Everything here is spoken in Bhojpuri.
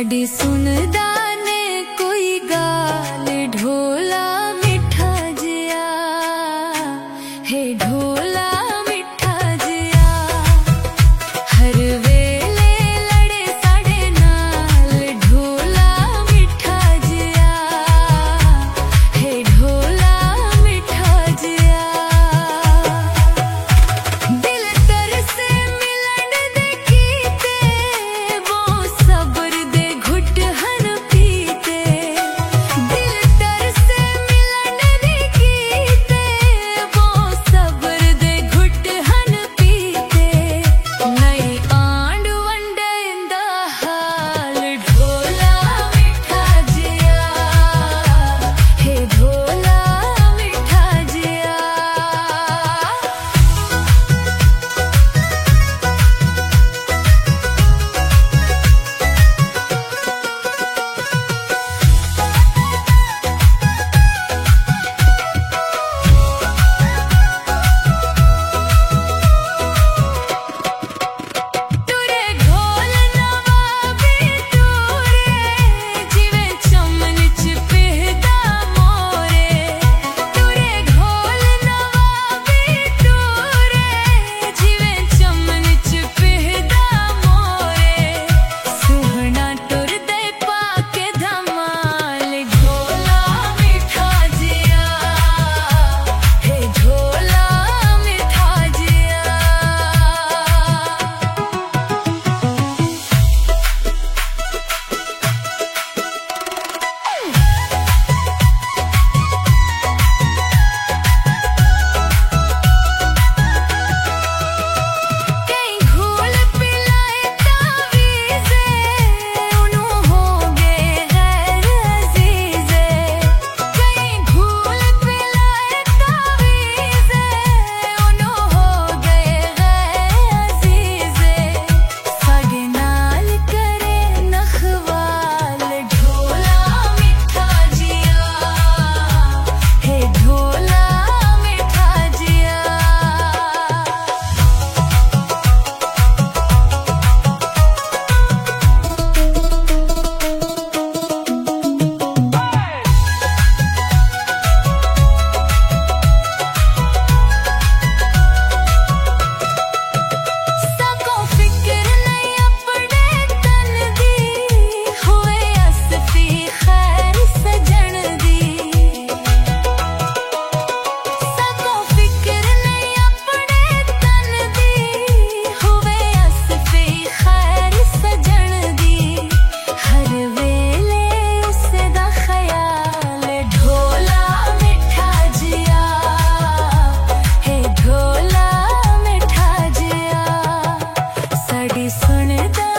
साड़ी सुनदा ने कोई गाल ढोला मिठा जिया हे ढोला मिठा जिया हर वेले लड़े साड़े नाल ढोला मिठा जिया हे ढोला मिठा जिया दिल तरसे मिलन दे कीते वो सब्र दे घुट हन पीते दिल तरसे मिलन दे कीते वो सब्र दे घुट हन पीते नई आंड वंडे दा हाल ढोला मिठा जिया हे ढोला मिठा जिया तुरे ढोल नवाबी तूरे जिवे चमन च पहदा मोरे तुरे ढोल नवाबी तूरे जिवे चमन च पहदा मोरे सुहना टुरदे पाके धमाल ढोला मिठा जिया हे ढोला मिठा जिया कई घूल पिलाए तावीज़े उन्हू हो गए गैर अज़ीज़े कई घूल पिलाए तावीज़े उन्हू हो गए गैर अज़ीज़े साडे नाल करे नखवाल ढोला मिठा जिया हे ढोला मिठा जिया साको फिक्र नहीं अपने तन दी होए असफी खैर सजन दी साको फिक्र नहीं अपने तन दी होए असफी खैर सजन दी हर वेले उसे दा ख्याल ढोला मिठा जिया हे ढोला मिठा जिया साड़ी सुनदा